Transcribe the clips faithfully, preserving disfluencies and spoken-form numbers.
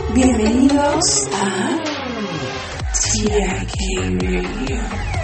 Bienvenidos a T I K Radio.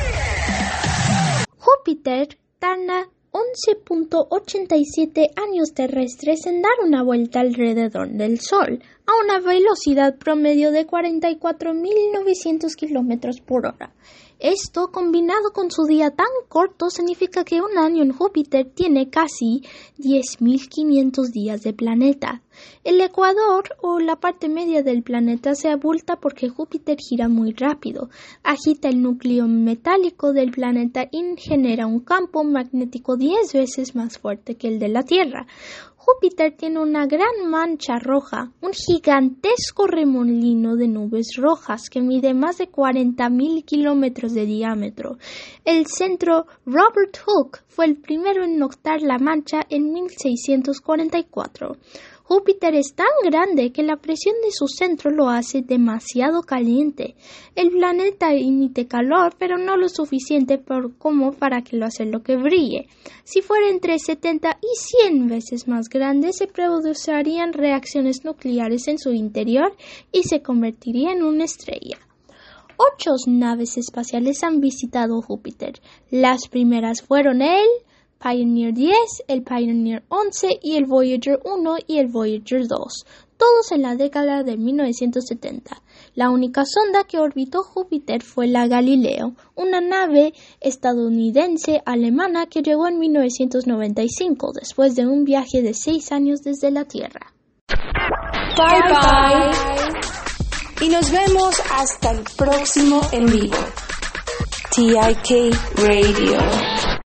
Júpiter tarda once punto ochenta y siete años terrestres en dar una vuelta alrededor del Sol, a una velocidad promedio de cuarenta y cuatro mil novecientos kilómetros por hora. Esto, combinado con su día tan corto, significa que un año en Júpiter tiene casi diez mil quinientos días de planeta. El ecuador, o la parte media del planeta, se abulta porque Júpiter gira muy rápido, agita el núcleo metálico del planeta y genera un campo magnético diez veces más fuerte que el de la Tierra. Júpiter tiene una gran mancha roja, un gigantesco remolino de nubes rojas que mide más de cuarenta mil kilómetros de diámetro. El centro Robert Hooke fue el primero en notar la mancha en mil seiscientos cuarenta y cuatro. Júpiter es tan grande que la presión de su centro lo hace demasiado caliente. El planeta emite calor, pero no lo suficiente por, como para que lo hacerlo que brille. Si fuera entre setenta y cien veces más grande, se producirían reacciones nucleares en su interior y se convertiría en una estrella. Ocho naves espaciales han visitado Júpiter. Las primeras fueron el Pioneer diez, el Pioneer once y el Voyager uno y el Voyager dos, todos en la década de mil novecientos setenta. La única sonda que orbitó Júpiter fue la Galileo, una nave estadounidense-alemana que llegó en mil novecientos noventa y cinco, después de un viaje de seis años desde la Tierra. Bye bye. Y nos vemos hasta el próximo en vivo. T I K Radio.